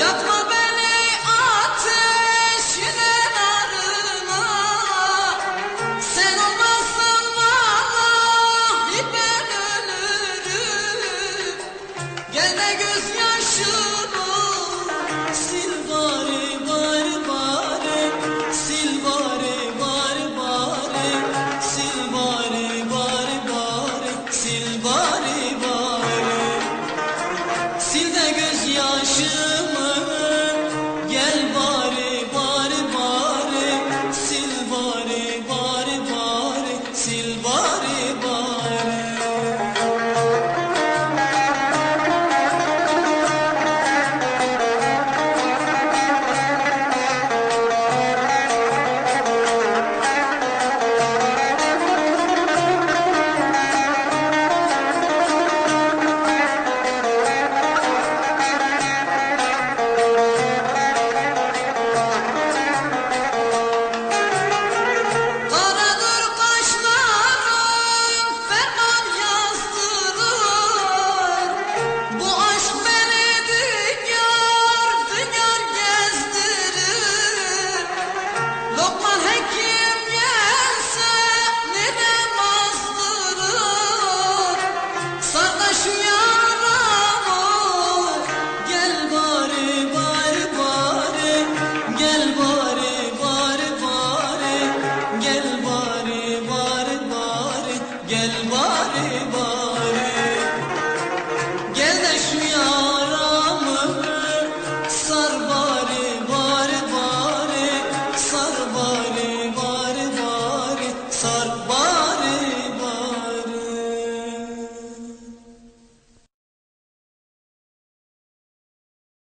Yakma beni ateşin arına, sen olmazsan vallahi ben ölürüm. Gel de gözyaşımı sil bari bari bari, sil bari bari bari, sil bari bari bari, sil bari bari, sil de gözyaşımı.